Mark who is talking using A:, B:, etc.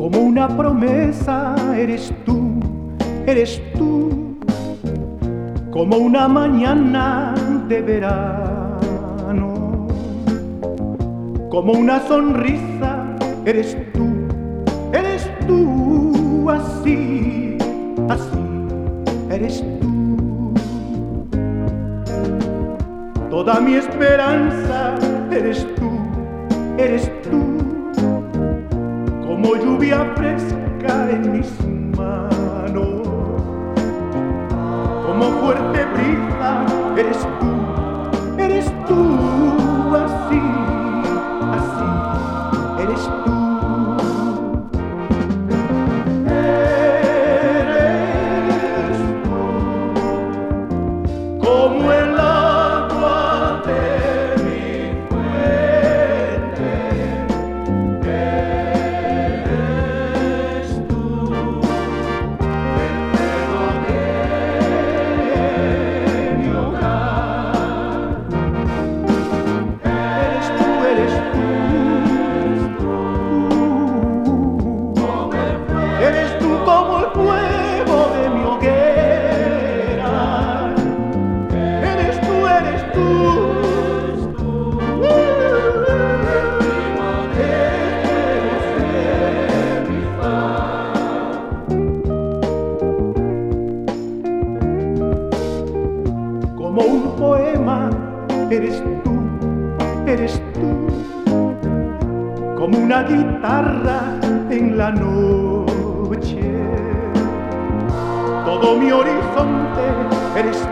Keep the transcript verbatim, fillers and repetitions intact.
A: Como una promesa eres tú, eres tú, como una mañana de verano, como una sonrisa eres tú, eres tú, así, así, eres tú. Toda mi esperanza eres tú, eres tú, como lluvia fresca en mis manos, como fuerte brisa eres tú, eres tú, así, así, eres tú. Eres tú, como el agua de mi fuente. Eres tú, el fuego de mi hogar. Eres tú, eres tú, eres tú como el fuego de mi hoguera. Eres tú, eres tú, como un poema, eres tú, eres tú, como una guitarra en la noche. Todo mi horizonte eres